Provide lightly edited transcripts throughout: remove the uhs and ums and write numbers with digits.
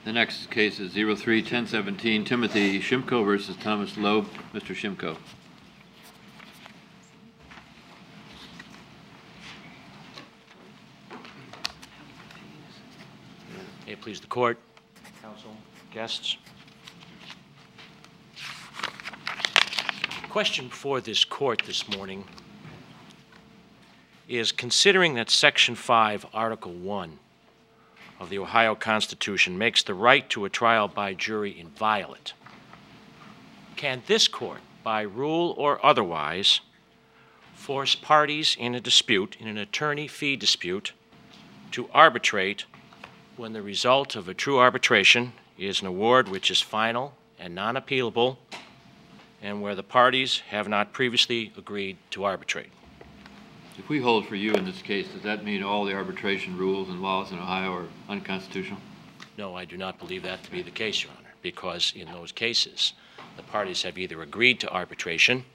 The next case is 03-1017, Timothy Shimko versus Thomas Loeb. Mr. Shimko. May it please the court, counsel, guests. The question before this court this morning is, considering that Section 5, Article 1 of the Ohio Constitution makes the right to a trial by jury inviolate, can this court, by rule or otherwise, force parties in a dispute, in an attorney fee dispute, to arbitrate when the result of a true arbitration is an award which is final and non-appealable, and where the parties have not previously agreed to arbitrate? If we hold for you in this case, does that mean all the arbitration rules and laws in Ohio are unconstitutional? No, I do not believe that to be the case, Your Honor, because in those cases, the parties have either agreed to arbitration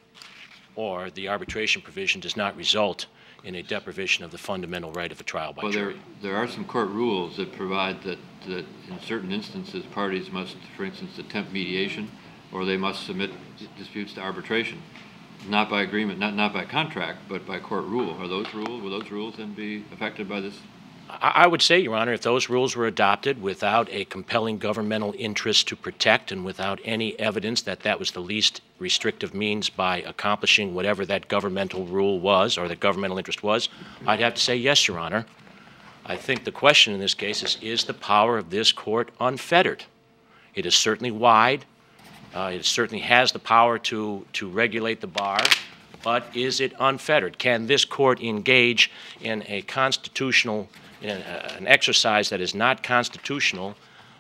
or the arbitration provision does not result in a deprivation of the fundamental right of a trial by jury. There are some court rules that provide that in certain instances parties must, for instance, attempt mediation, or they must submit disputes to arbitration. Not by agreement, not by contract, but by court rule. Will those rules then be affected by this? I would say, Your Honor, if those rules were adopted without a compelling governmental interest to protect and without any evidence that that was the least restrictive means by accomplishing whatever that governmental rule was or the governmental interest was, I'd have to say yes, Your Honor. I think the question in this case is the power of this court unfettered? It is certainly wide. It certainly has the power to regulate the bar, but is it unfettered? Can this court engage in a constitutional, an exercise that is not constitutional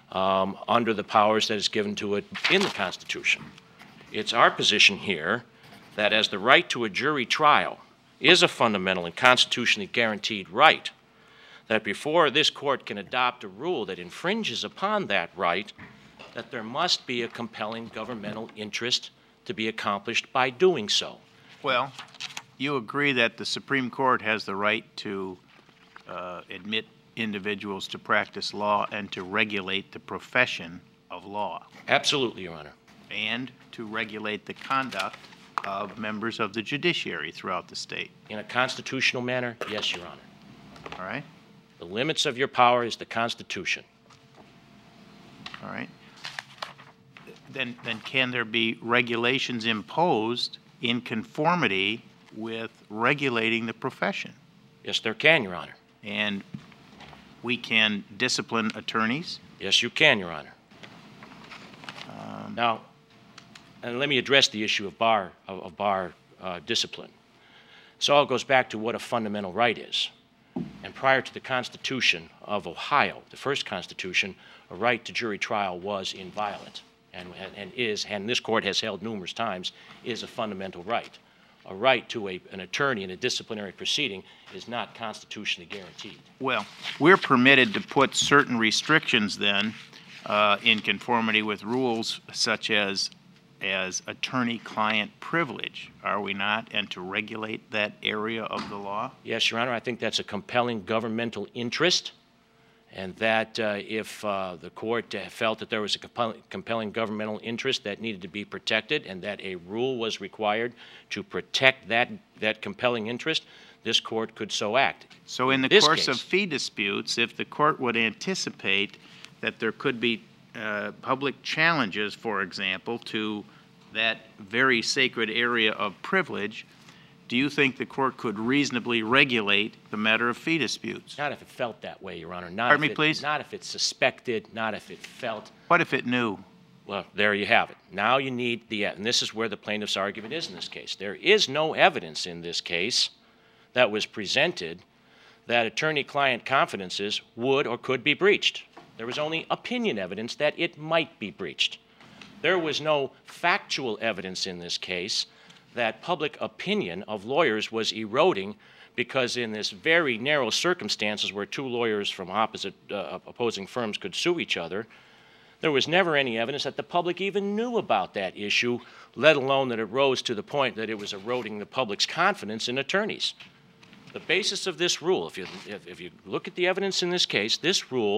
under the powers that is given to it in the Constitution? It's our position here that as the right to a jury trial is a fundamental and constitutionally guaranteed right, that before this court can adopt a rule that infringes upon that right, that there must be a compelling governmental interest to be accomplished by doing so. Well, you agree that the Supreme Court has the right to admit individuals to practice law and to regulate the profession of law. Absolutely, Your Honor. And to regulate the conduct of members of the judiciary throughout the state. In a constitutional manner, yes, Your Honor. All right? The limits of your power is the Constitution. All right. Then can there be regulations imposed in conformity with regulating the profession? Yes, there can, Your Honor. And we can discipline attorneys? Yes, you can, Your Honor. Now, and let me address the issue of bar discipline. This all goes back to what a fundamental right is. And prior to the Constitution of Ohio, the first Constitution, a right to jury trial was inviolate. And this court has held numerous times, is a fundamental right. A right to an attorney in a disciplinary proceeding is not constitutionally guaranteed. Well, we're permitted to put certain restrictions then in conformity with rules such as attorney-client privilege, are we not? And to regulate that area of the law? Yes, Your Honor, I think that's a compelling governmental interest. And that if the court felt that there was a compelling governmental interest that needed to be protected and that a rule was required to protect that compelling interest, this court could so act. So in the course of fee disputes, if the court would anticipate that there could be public challenges, for example, to that very sacred area of privilege, do you think the court could reasonably regulate the matter of fee disputes? Not if it felt that way, Your Honor. Pardon me, please? Not if it's suspected, not if it felt. What if it knew? Well, there you have it. Now you need and this is where the plaintiff's argument is in this case. There is no evidence in this case that was presented that attorney-client confidences would or could be breached. There was only opinion evidence that it might be breached. There was no factual evidence in this case that public opinion of lawyers was eroding because in this very narrow circumstances where two lawyers from opposing firms could sue each other, there was never any evidence that the public even knew about that issue, let alone that it rose to the point that it was eroding the public's confidence in attorneys. The basis of this rule, if you look at the evidence in this case, this rule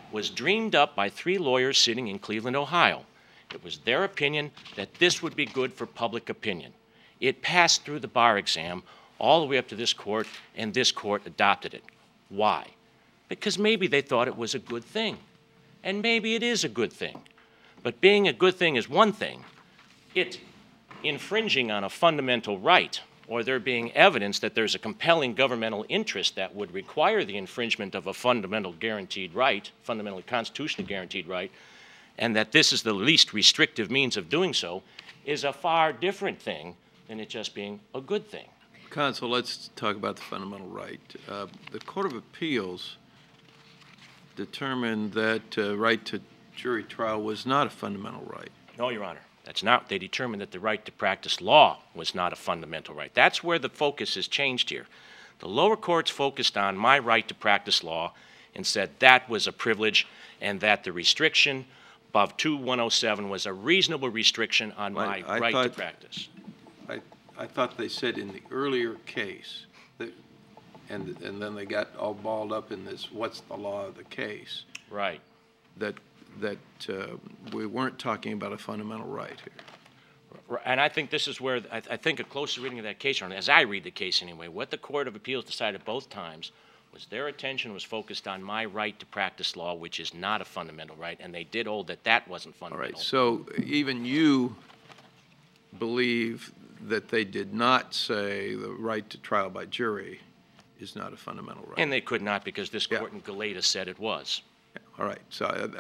was dreamed up by 3 lawyers sitting in Cleveland, Ohio. It was their opinion that this would be good for public opinion. It passed through the bar exam all the way up to this court, and this court adopted it. Why? Because maybe they thought it was a good thing. And maybe it is a good thing. But being a good thing is one thing. It infringing on a fundamental right, or there being evidence that there's a compelling governmental interest that would require the infringement of a fundamental guaranteed right, fundamentally constitutionally guaranteed right, and that this is the least restrictive means of doing so, is a far different thing than it just being a good thing. Counsel, let's talk about the fundamental right. The Court of Appeals determined that right to jury trial was not a fundamental right. No, Your Honor. That's not. They determined that the right to practice law was not a fundamental right. That's where the focus has changed here. The lower courts focused on my right to practice law and said that was a privilege and that the restriction above 2107 was a reasonable restriction on my right to practice. I thought they said in the earlier case, that, and then they got all balled up in this, what's the law of the case? Right. That we weren't talking about a fundamental right here. And I think this is where, I think a closer reading of that case, as I read the case anyway, what the Court of Appeals decided both times was their attention was focused on my right to practice law, which is not a fundamental right, and they did hold that that wasn't fundamental. All right, so even you believe that they did not say the right to trial by jury is not a fundamental right. And they could not because this court in Galeta said it was. All right, so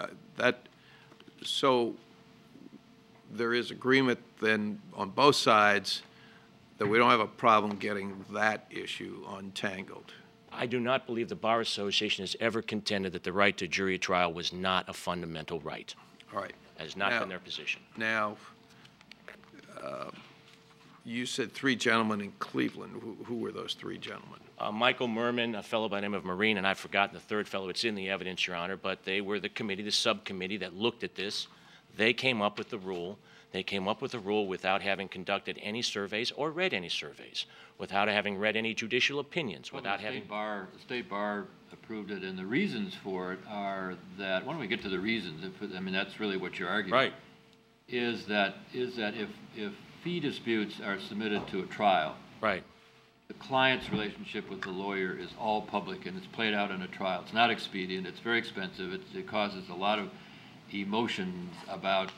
so there is agreement then on both sides that we don't have a problem getting that issue untangled. I do not believe the Bar Association has ever contended that the right to jury trial was not a fundamental right. All right. That has not been their position. Now, you said 3 gentlemen in Cleveland. Who were those 3 gentlemen? Michael Merman, a fellow by the name of Marine, and I've forgotten the third fellow. It's in the evidence, Your Honor, but they were the committee, the subcommittee that looked at this. They came up with the rule. They came up with the rule without having conducted any surveys or read any surveys, without having read any judicial opinions, well, without the having... The State Bar approved it, and the reasons for it are that, why don't we get to the reasons? I mean, that's really what you're arguing. Right. Is that if fee disputes are submitted to a trial, Right. the client's relationship with the lawyer is all public and it's played out in a trial. It's not expedient. It's very expensive. It causes a lot of emotions about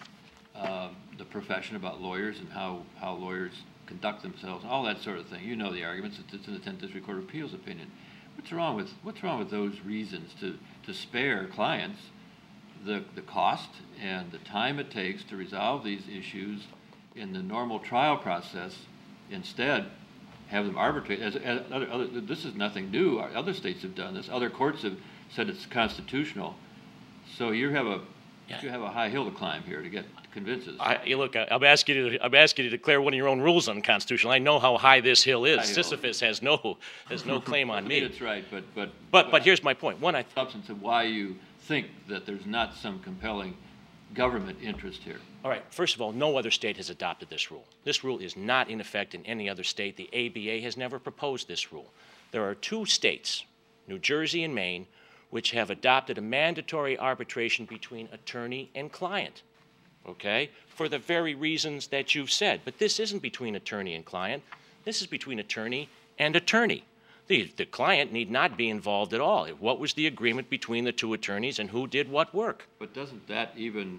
the profession, about lawyers and how lawyers conduct themselves, all that sort of thing. You know the arguments. It's in the 10th District Court of Appeals opinion. What's wrong with those reasons to spare clients the cost and the time it takes to resolve these issues in the normal trial process? Instead, have them arbitrate. This is nothing new. Other states have done this. Other courts have said it's constitutional. So you have a high hill to climb here to get convinces. Look, I'm asking you to declare one of your own rules unconstitutional. I know how high this hill is. Sisyphus has no claim on me. That's right, but here's my point. One, substance of why you think that there's not some compelling government interest here. All right. First of all, no other state has adopted this rule. This rule is not in effect in any other state. The ABA has never proposed this rule. There are 2 states, New Jersey and Maine, which have adopted a mandatory arbitration between attorney and client, okay, for the very reasons that you've said. But this isn't between attorney and client. This is between attorney and attorney. The client need not be involved at all. What was the agreement between the 2 attorneys and who did what work? But doesn't that even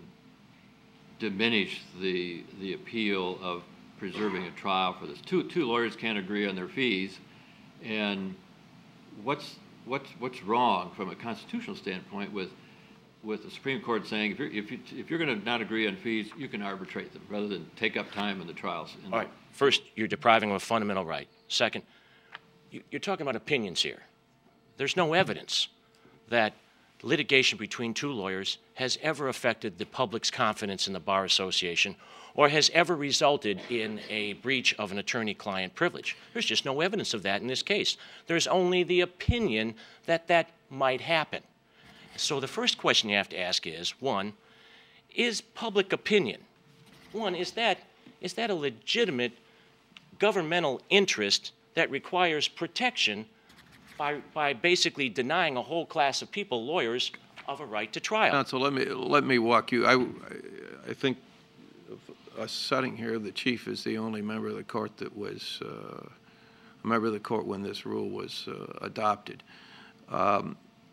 diminish the appeal of preserving a trial for this? Two lawyers can't agree on their fees, and what's wrong from a constitutional standpoint with the Supreme Court saying if you're going to not agree on fees, you can arbitrate them rather than take up time in the trials? All right. First, you're depriving them of a fundamental right. Second, you're talking about opinions here. There's no evidence that litigation between 2 lawyers has ever affected the public's confidence in the Bar Association or has ever resulted in a breach of an attorney-client privilege. There's just no evidence of that in this case. There's only the opinion that that might happen. So the first question you have to ask is, 1, is public opinion, is that a legitimate governmental interest that requires protection by basically denying a whole class of people, lawyers, of a right to trial. Counsel, let me walk you. I think of us sitting here, the chief is the only member of the court that was a member of the court when this rule was adopted. I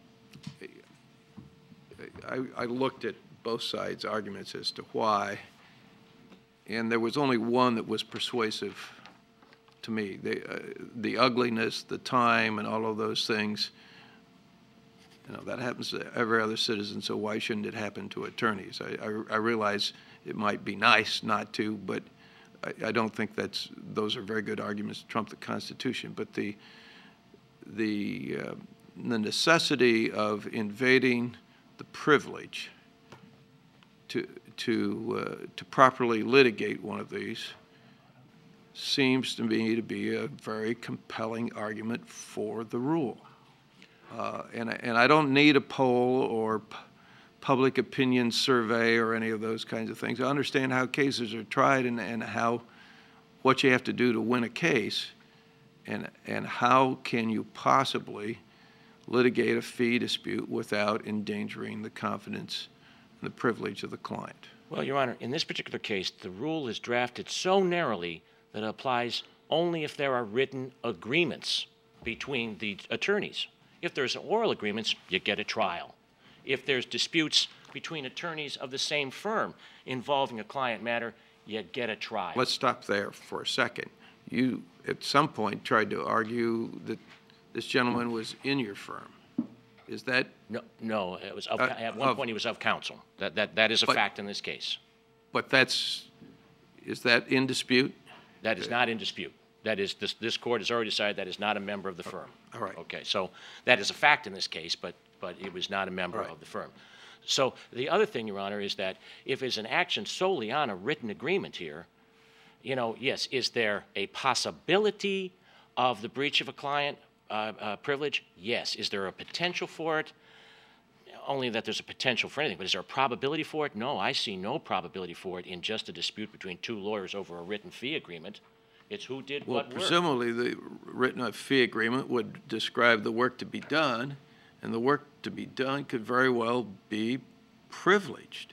looked at both sides' arguments as to why, and there was only one that was persuasive to me. The ugliness, the time, and all of those things. You know, that happens to every other citizen, so why shouldn't it happen to attorneys? I realize it might be nice not to, but I don't think those are very good arguments to trump the Constitution. But the necessity of invading the privilege to properly litigate one of these seems to me to be a very compelling argument for the rule. And I don't need a poll or public opinion survey or any of those kinds of things. I understand how cases are tried and what you have to do to win a case, and how can you possibly litigate a fee dispute without endangering the confidence and the privilege of the client. Well, Your Honor, in this particular case, the rule is drafted so narrowly that it applies only if there are written agreements between the attorneys. If there's oral agreements, you get a trial. If there's disputes between attorneys of the same firm involving a client matter, you get a trial. Let's stop there for a second. You, at some point, tried to argue that this gentleman was in your firm. Is that? No. It was at one point he was of counsel. That is a fact in this case. But is that in dispute? That is not in dispute. That is, this court has already decided that is not a member of the firm. All right. Okay, so that is a fact in this case, but it was not a member of the firm. So the other thing, Your Honor, is that if it's an action solely on a written agreement here, you know, yes, is there a possibility of the breach of a client privilege? Yes. Is there a potential for it? Only that there's a potential for anything, but is there a probability for it? No, I see no probability for it in just a dispute between two lawyers over a written fee agreement. It's who did what work. Well, presumably the written fee agreement would describe the work to be done, and the work to be done could very well be privileged.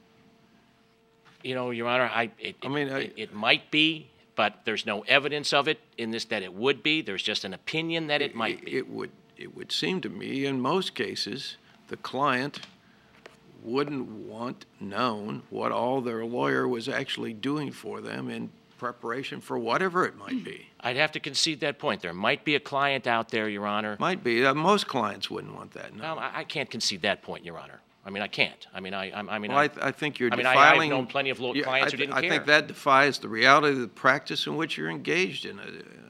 You know, Your Honor, it might be, but there's no evidence of it in this that it would be. There's just an opinion that it might be. It would seem to me, in most cases, the client wouldn't want known what all their lawyer was actually doing for them in preparation for whatever it might be. I'd have to concede that point. There might be a client out there, Your Honor. Might be. Most clients wouldn't want that. No. Well, I can't concede that point, Your Honor. I mean, I can't. I mean, I think you're defiling. I've known plenty of clients who didn't care. I think that defies the reality of the practice in which you're engaged in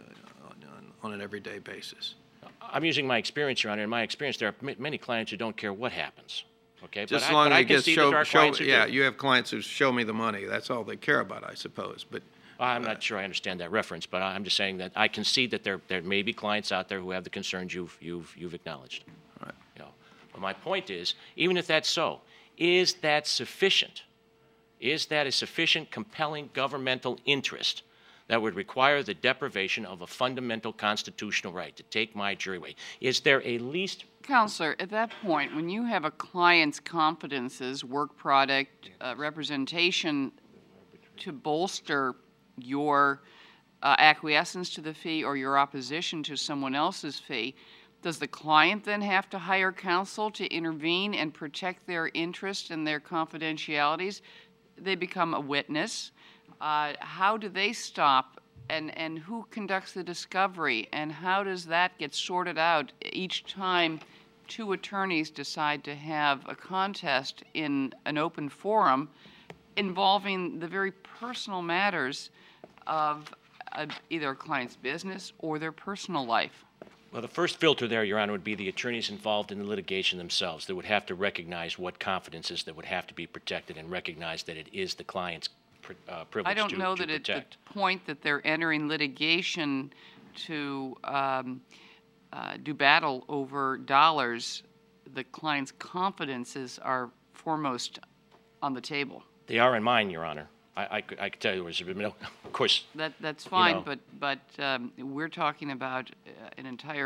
on an everyday basis. I'm using my experience, Your Honor. In my experience, there are many clients who don't care what happens. Okay, just as long as they get you have clients who show me the money. That's all they care about, I suppose. But I'm not sure I understand that reference, but I'm just saying that I concede that there may be clients out there who have the concerns you've acknowledged. All right. You know, but my point is, even if that's so, is that sufficient? Is that a sufficient, compelling governmental interest that would require the deprivation of a fundamental constitutional right to take my jury away? Is there a least... Counselor, at that point, when you have a client's confidences, work product, representation to bolster your acquiescence to the fee or your opposition to someone else's fee, does the client then have to hire counsel to intervene and protect their interest and their confidentialities? They become a witness. How do they stop, and who conducts the discovery, and how does that get sorted out each time two attorneys decide to have a contest in an open forum involving the very personal matters of either a client's business or their personal life? Well, the first filter there, Your Honor, would be the attorneys involved in the litigation themselves. They would have to recognize what confidences that would have to be protected and recognize that it is the client's privilege I don't know that protect. at the point that they're entering litigation to do battle over dollars, the client's confidences are foremost on the table. They are in mine, Your Honor. I could tell you, of course. That's fine, you know. but we're talking about an entire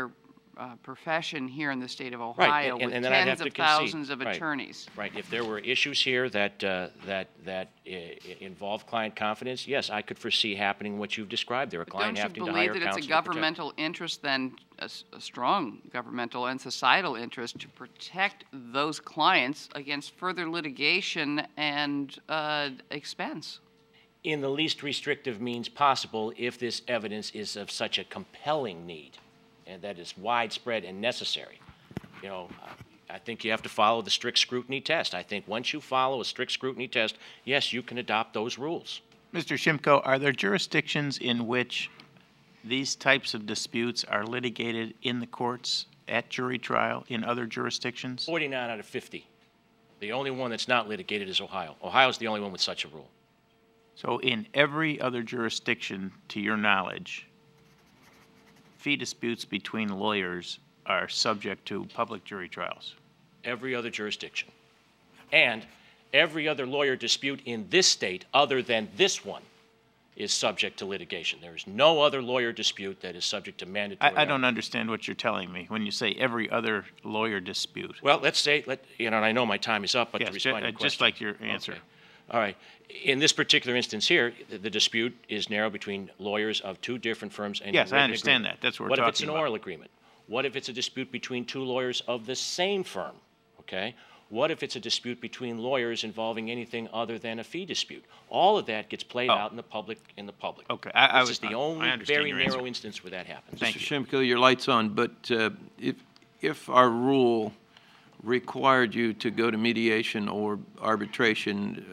profession here in the state of Right, Ohio and with then I'd tens have to of concede. thousands of Right. attorneys. Right, if there were issues here that involve client confidence, yes, I could foresee happening what you've described. There a client Don't having you to hire believe that counsel it's a to protect. governmental interest then, a strong governmental and societal interest to protect those clients against further litigation and expense? In the least restrictive means possible if this evidence is of such a compelling need and that is widespread and necessary. You know, I think you have to follow the strict scrutiny test. I think once you follow a strict scrutiny test, yes, you can adopt those rules. Mr. Shimko, are there jurisdictions in which these types of disputes are litigated in the courts at jury trial in other jurisdictions? 49 out of 50. The only one that's not litigated is Ohio. Ohio's the only one with such a rule. So in every other jurisdiction, to your knowledge, fee disputes between lawyers are subject to public jury trials? Every other jurisdiction. And every other lawyer dispute in this state other than this one is subject to litigation. There is no other lawyer dispute that is subject to mandatory. I don't understand what you're telling me when you say every other lawyer dispute. Well, let's say, and I know my time is up, but to Yes, respond to your question. just like your answer. Okay. All right. In this particular instance here, the dispute is narrow between lawyers of two different firms. And Yes, I written understand agreement. that. That's what we're What if it's talking an about. oral agreement? What if it's a dispute between two lawyers of the same firm? Okay. What if it's a dispute between lawyers involving anything other than a fee dispute? All of that gets played out in the public. Okay, This is the only I understand very your narrow answer. instance where that happens. Thank Mr. you. Shimko, your light's on, but if our rule required you to go to mediation or arbitration,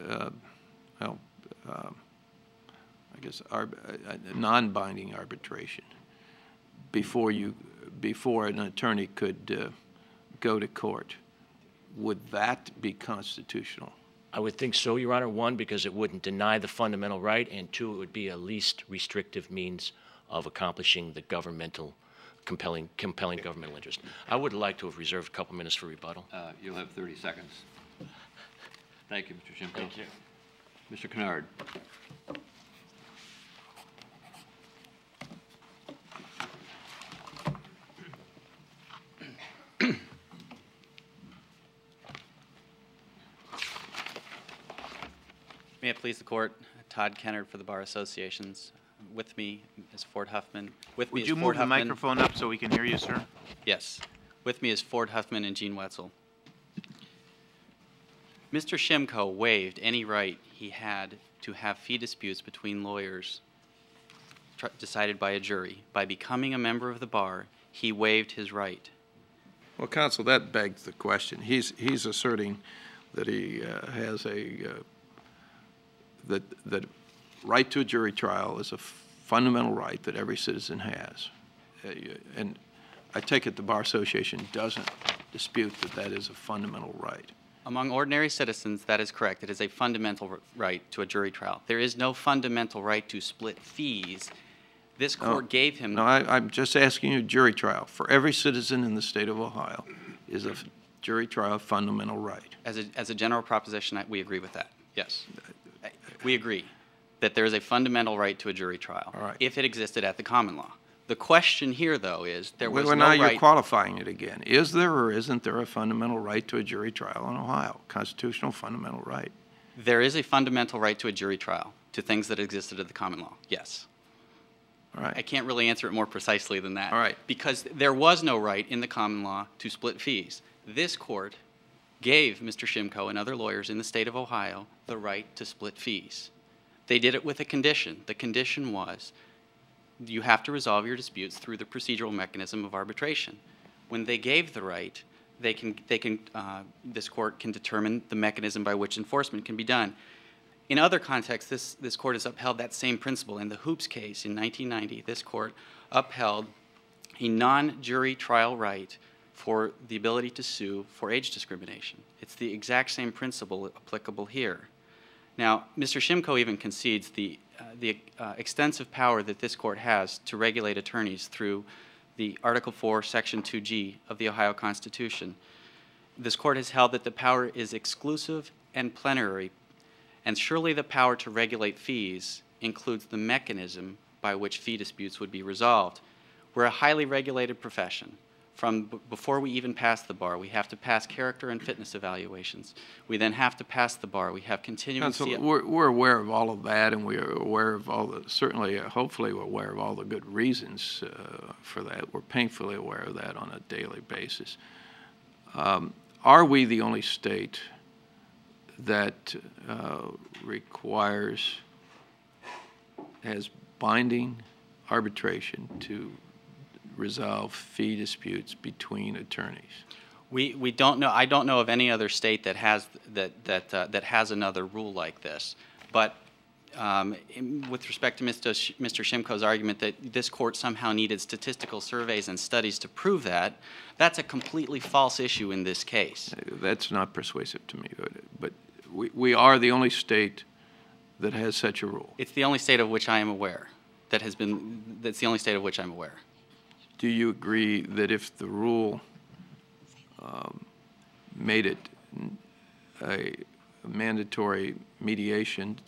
I guess non-binding arbitration, before an attorney could go to court, would that be constitutional? I would think so, Your Honor. One, because it wouldn't deny the fundamental right, and two, it would be a least restrictive means of accomplishing the compelling governmental interest. I would like to have reserved a couple minutes for rebuttal. You'll have 30 seconds. Thank you, Mr. Shimko. Thank you. Mr. Kennard. May it please the court, Todd Kennard for the Bar Associations. With me is Ford Huffman. With me Would is you Ford move the Huffman. microphone up so we can hear you, sir? Yes. With me is Ford Huffman and Gene Wetzel. Mr. Shimko waived any right he had to have fee disputes between lawyers decided by a jury. By becoming a member of the bar, he waived his right. Well, counsel, that begs the question. He's asserting that he has that right to a jury trial is a fundamental right that every citizen has. And I take it the Bar Association doesn't dispute that that is a fundamental right. Among ordinary citizens, that is correct. It is a fundamental right to a jury trial. There is no fundamental right to split fees. This court gave him... No, I'm just asking you jury trial. For every citizen in the state of Ohio is a jury trial a fundamental right. As a general proposition, we agree with that. Yes. We agree that there is a fundamental right to a jury trial All right. if it existed at the common law. The question here, though, is there was Well, no now right... you're qualifying it again. Is there or isn't there a fundamental right to a jury trial in Ohio? Constitutional fundamental right. There is a fundamental right to a jury trial to things that existed at the common law, yes. All right. I can't really answer it more precisely than that. All right. Because there was no right in the common law to split fees. This court gave Mr. Shimko and other lawyers in the state of Ohio the right to split fees. They did it with a condition. The condition was you have to resolve your disputes through the procedural mechanism of arbitration. When they gave the right, this court can determine the mechanism by which enforcement can be done. In other contexts, this court has upheld that same principle. In the Hoops case in 1990, this court upheld a non-jury trial right for the ability to sue for age discrimination. It's the exact same principle applicable here. Now, Mr. Shimko even concedes the extensive power that this court has to regulate attorneys through the Article 4, Section 2G of the Ohio Constitution. This court has held that the power is exclusive and plenary, and surely the power to regulate fees includes the mechanism by which fee disputes would be resolved. We're a highly regulated profession. before we even pass the bar. We have to pass character and fitness evaluations. We then have to pass the bar. We have continuing Counsel, we're aware of all of that, and we are aware of all the, certainly, hopefully, we're aware of all the good reasons for that. We're painfully aware of that on a daily basis. Are we the only state that has binding arbitration to resolve fee disputes between attorneys? We don't know. I don't know of any other state that has that has another rule like this. But with respect to Mr. Shimko's argument that this court somehow needed statistical surveys and studies to prove that, that's a completely false issue in this case. That's not persuasive to me. But we are the only state that has such a rule. It's the only state of which I am aware. That's the only state of which I'm aware. Do you agree that if the rule made it a mandatory mediation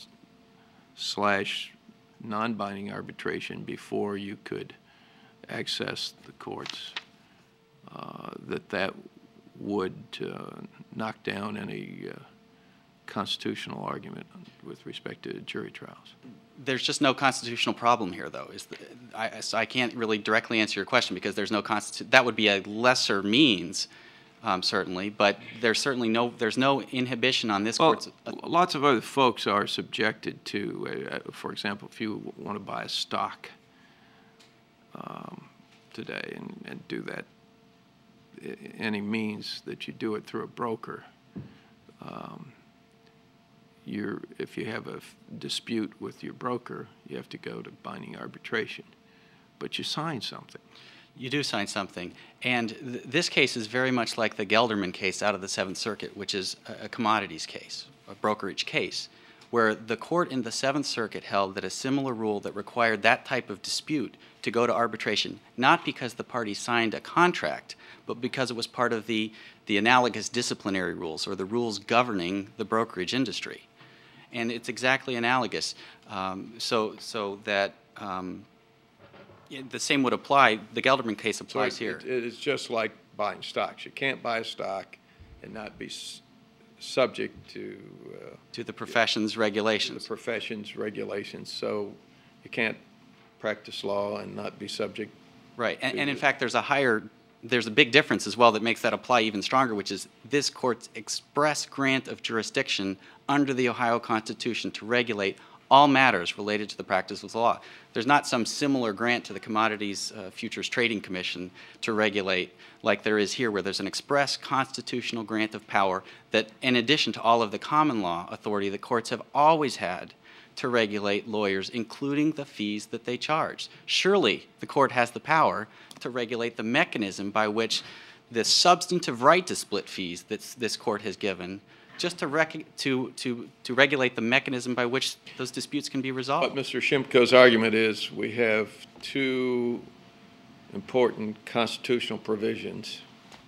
/ non-binding arbitration before you could access the courts, that would knock down any constitutional argument with respect to jury trials? There's just no constitutional problem here, though. So I can't really directly answer your question because there's no that would be a lesser means, certainly, but there's no inhibition on this court's. Lots of other folks are subjected to, for example, if you want to buy a stock today and do that, any means that you do it through a broker. If you have a dispute with your broker, you have to go to binding arbitration, but you sign something. You do sign something, and this case is very much like the Gelderman case out of the Seventh Circuit, which is a commodities case, a brokerage case, where the court in the Seventh Circuit held that a similar rule that required that type of dispute to go to arbitration, not because the party signed a contract, but because it was part of the analogous disciplinary rules or the rules governing the brokerage industry. And it's exactly analogous, so that the same would apply. The Gelderman case applies here. It is just like buying stocks. You can't buy a stock and not be subject to the profession's regulations. The profession's regulations. So you can't practice law and not be subject. Right, and in fact, there's a big difference as well that makes that apply even stronger, which is this court's express grant of jurisdiction under the Ohio Constitution to regulate all matters related to the practice of the law. There's not some similar grant to the Commodities Futures Trading Commission to regulate like there is here, where there's an express constitutional grant of power that, in addition to all of the common law authority the courts have always had to regulate lawyers, including the fees that they charge. Surely the court has the power to regulate the mechanism by which the substantive right to split fees that this court has given, just to regulate the mechanism by which those disputes can be resolved. But Mr. Shimko's argument is we have two important constitutional provisions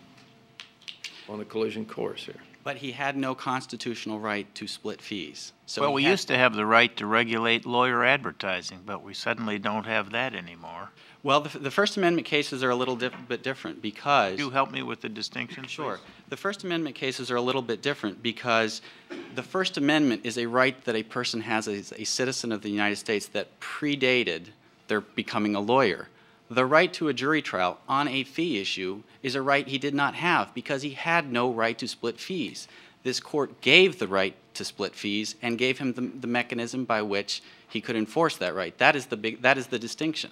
on the collision course here. But he had no constitutional right to split fees. So well, we used to have the right to regulate lawyer advertising, but we suddenly don't have that anymore. Well, the First Amendment cases are a little bit different because... Could you help me with the distinction, Sure. please? The First Amendment cases are a little bit different because the First Amendment is a right that a person has as a citizen of the United States that predated their becoming a lawyer. The right to a jury trial on a fee issue is a right he did not have because he had no right to split fees. This court gave the right to split fees and gave him the mechanism by which he could enforce that right. That is the distinction.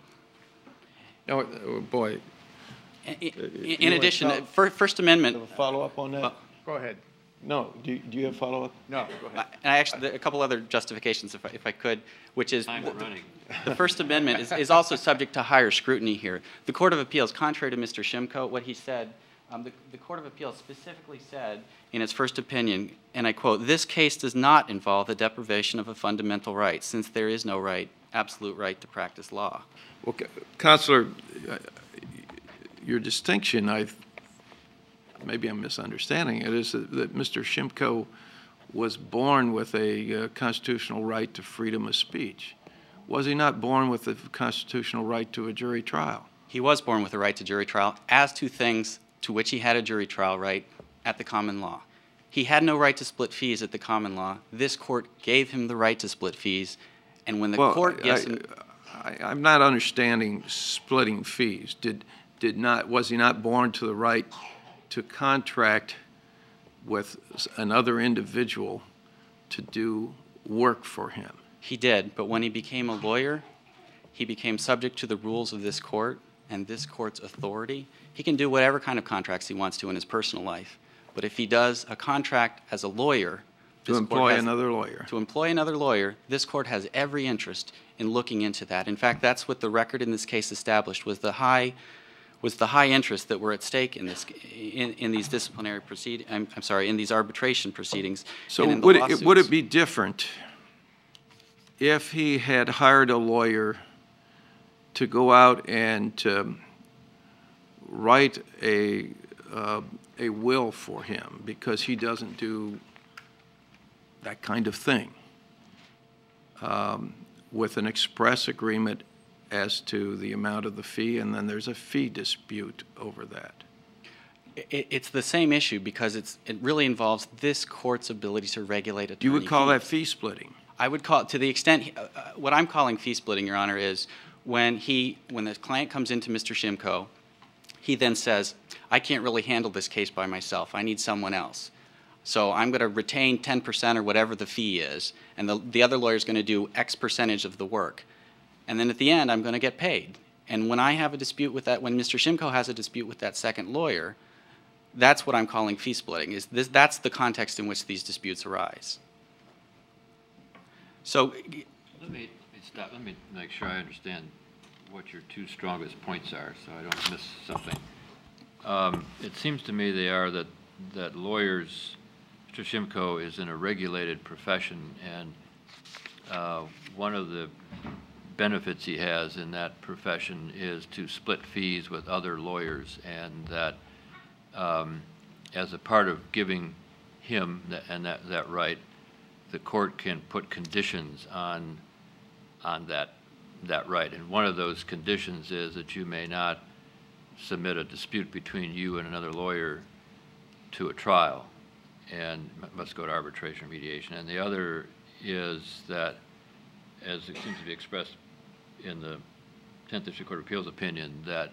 Oh, boy. In addition, First Amendment... Have a follow-up on that? Go ahead. No. Do you have follow-up? No, go ahead. And actually, a couple other justifications, if I could, which is Time's running. the First Amendment is also subject to higher scrutiny here. The Court of Appeals, contrary to Mr. Shimko, what he said, the Court of Appeals specifically said in its first opinion, and I quote, "This case does not involve the deprivation of a fundamental right, since there is no absolute right to practice law." Well, Counselor, your distinction, maybe I'm misunderstanding it, is that Mr. Shimko was born with a constitutional right to freedom of speech. Was he not born with a constitutional right to a jury trial? He was born with a right to jury trial as to things to which he had a jury trial right at the common law. He had no right to split fees at the common law. This court gave him the right to split fees, and when the court gives him... I'm not understanding splitting fees. Was he not born to the right to contract with another individual to do work for him? He did, but when he became a lawyer, he became subject to the rules of this court and this court's authority. He can do whatever kind of contracts he wants to in his personal life, but if he does a contract as a lawyer... To employ another lawyer. To employ another lawyer, this court has every interest in looking into that. In fact, that's what the record in this case established, was the high interest that were at stake in this in these disciplinary in these arbitration proceedings. So and in the would it lawsuits. be different if he had hired a lawyer to go out and to write a will for him, because he doesn't do that kind of thing, with an express agreement as to the amount of the fee, and then there's a fee dispute over that? It's the same issue because it really involves this court's ability to regulate attorney You would call fees. that fee splitting? I would call it, to the extent, what I'm calling fee splitting, Your Honor, is when the client comes into Mr. Shimko, he then says, I can't really handle this case by myself. I need someone else. So I'm going to retain 10% or whatever the fee is, and the other lawyer is going to do X percentage of the work. And then at the end, I'm going to get paid. And when I have a dispute with that, when Mr. Shimko has a dispute with that second lawyer, that's what I'm calling fee splitting. That's the context in which these disputes arise. So Let me stop. Let me make sure I understand what your two strongest points are, so I don't miss something. It seems to me they are that lawyers, Mr. Shimko is in a regulated profession, and one of the benefits he has in that profession is to split fees with other lawyers, and that as a part of giving him that right, the court can put conditions on that right. And one of those conditions is that you may not submit a dispute between you and another lawyer to a trial, and must go to arbitration or mediation. And the other is that, as it seems to be expressed in the 10th District Court of Appeals opinion, that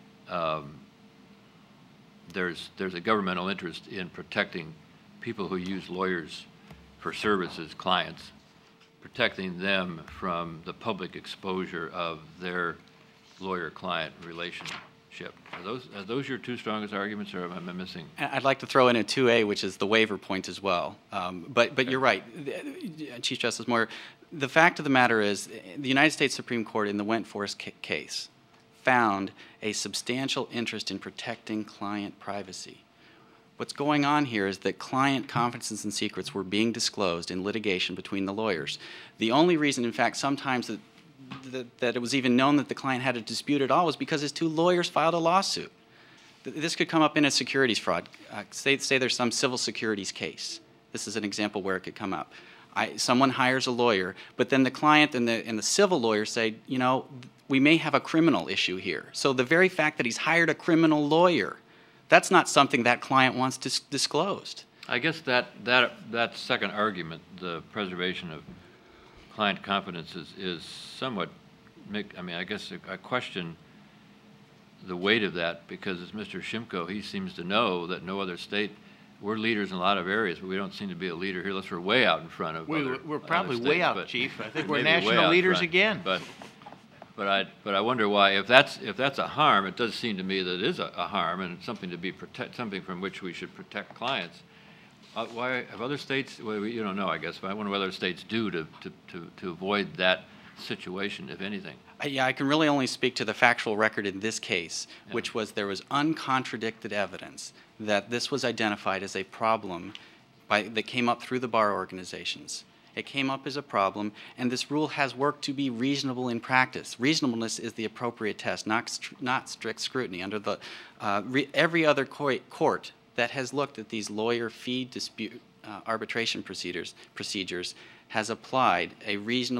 there's a governmental interest in protecting people who use lawyers for services, clients, protecting them from the public exposure of their lawyer-client relationship. Are those your two strongest arguments, or am I missing? I'd like to throw in a 2A, which is the waiver point as well. But you're right, Chief Justice Moyer. The fact of the matter is, the United States Supreme Court in the Wentworth case found a substantial interest in protecting client privacy. What's going on here is that client confidences and secrets were being disclosed in litigation between the lawyers. The only reason, in fact, sometimes that it was even known that the client had a dispute at all was because his two lawyers filed a lawsuit. This could come up in a securities fraud. Say there's some civil securities case. This is an example where it could come up. Someone hires a lawyer, but then the client and the civil lawyer say, you know, we may have a criminal issue here. So the very fact that he's hired a criminal lawyer, that's not something that client wants disclosed. I guess that second argument, the preservation of client confidence, is somewhat, I mean, I guess I question the weight of that, because as Mr. Shimko, he seems to know that no other state, we're leaders in a lot of areas, but we don't seem to be a leader here. Unless we're way out in front of We're probably other way states, out, but- Chief. I think but we're maybe way national out leaders front. again. But I wonder why, if that's a harm, it does seem to me that it is a harm, and it's something to be something from which we should protect clients. Why have other states? Well, you don't know, I guess. But I wonder what other states do to avoid that situation, if anything. Yeah, I can really only speak to the factual record in this case, which was there was uncontradicted evidence that this was identified as a problem that came up through the bar organizations. It came up as a problem, and this rule has worked to be reasonable in practice. Reasonableness is the appropriate test, not strict scrutiny. Under the every other court that has looked at these lawyer fee dispute arbitration procedures has applied a reasonable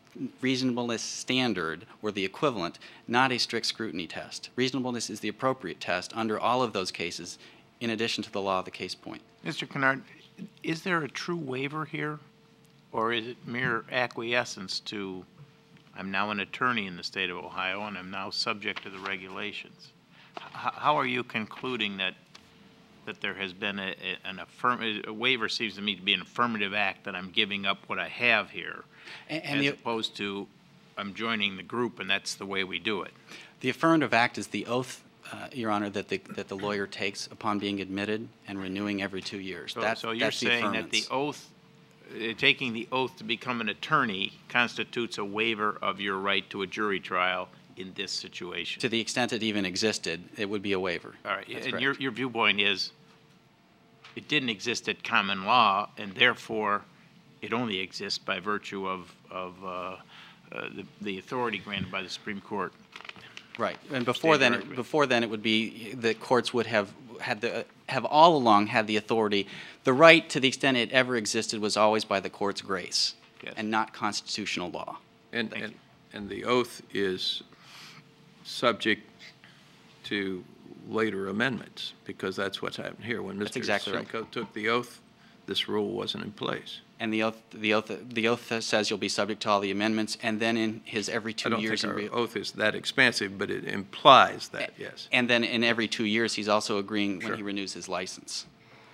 reasonableness standard, or the equivalent, not a strict scrutiny test. Reasonableness is the appropriate test under all of those cases, in addition to the law of the case point. Mr. Kennard, is there a true waiver here, or is it mere acquiescence to, I'm now an attorney in the state of Ohio, and I'm now subject to the regulations? How are you concluding that there has been a waiver seems to me to be an affirmative act that I'm giving up what I have here, as opposed to I'm joining the group and that's the way we do it? The affirmative act is the oath, Your Honor, that the lawyer takes upon being admitted and renewing every 2 years. So you're saying that the oath, taking the oath to become an attorney constitutes a waiver of your right to a jury trial in this situation? To the extent it even existed, it would be a waiver. All right, That's and correct. your viewpoint is it didn't exist at common law, and therefore it only exists by virtue of the authority granted by the Supreme Court. Right, and before then, it would be the courts would have all along had the authority. The right, to the extent it ever existed, was always by the court's grace, Yes. and not constitutional law. And the oath is subject to later amendments, because that's what's happened here. When That's Mr. exactly right. Simcoe took the oath, this rule wasn't in place. And the oath says you'll be subject to all the amendments, and then in his every 2 I don't years. think in our oath is that expansive, but it implies that, yes. And then in every 2 years, he's also agreeing Sure. when he renews his license.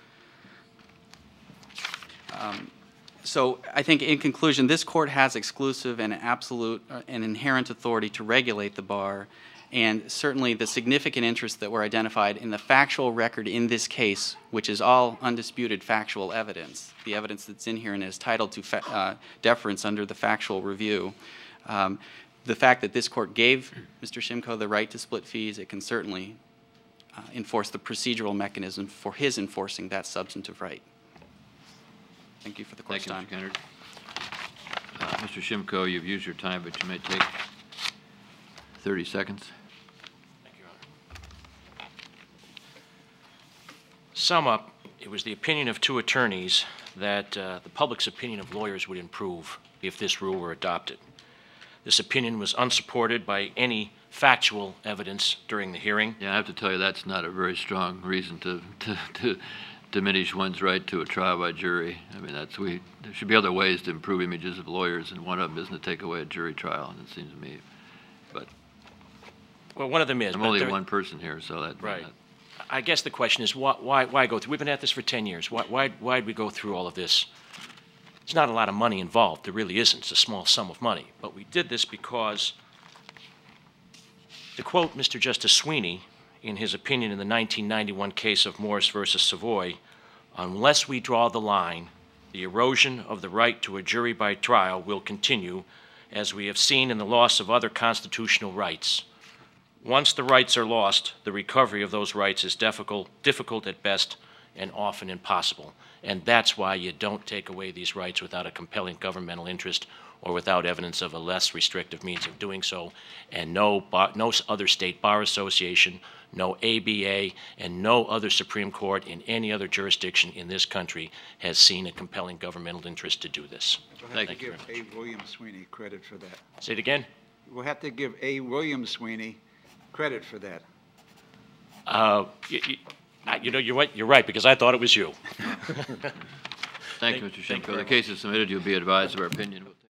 So I think in conclusion, this court has exclusive and absolute and inherent authority to regulate the bar, and certainly the significant interests that were identified in the factual record in this case, which is all undisputed factual evidence, the evidence that's in here and is titled to deference under the factual review. The fact that this court gave Mr. Shimko the right to split fees, it can certainly enforce the procedural mechanism for his enforcing that substantive right. Thank you for the court's Thank you, time. Mr. Kennard. Mr. Shimko, you've used your time, but you may take 30 seconds. Thank you, Your Honor. Sum up, it was the opinion of two attorneys that the public's opinion of lawyers would improve if this rule were adopted. This opinion was unsupported by any factual evidence during the hearing. Yeah, I have to tell you, that's not a very strong reason to diminish one's right to a trial by jury. I mean, there should be other ways to improve images of lawyers, and one of them isn't to take away a jury trial, and it seems to me. But Well, one of them is. I'm but only there- one person here, so that. Right. I guess the question is, why go through? We've been at this for 10 years. Why'd we go through all of this? There's not a lot of money involved. There really isn't. It's a small sum of money. But we did this because, to quote Mr. Justice Sweeney in his opinion in the 1991 case of Morris versus Savoy, unless we draw the line, the erosion of the right to a jury by trial will continue, as we have seen in the loss of other constitutional rights. Once the rights are lost, the recovery of those rights is difficult at best and often impossible. And that's why you don't take away these rights without a compelling governmental interest or without evidence of a less restrictive means of doing so. And no other state bar association, no ABA, and no other Supreme Court in any other jurisdiction in this country has seen a compelling governmental interest to do this. We'll have to Thank you give very A. William Sweeney credit for that. Say it again. We'll have to give A. William Sweeney credit for that. You're right, because I thought it was you. Thank you, Mr. Shimko. The case is submitted. You'll be advised of our opinion.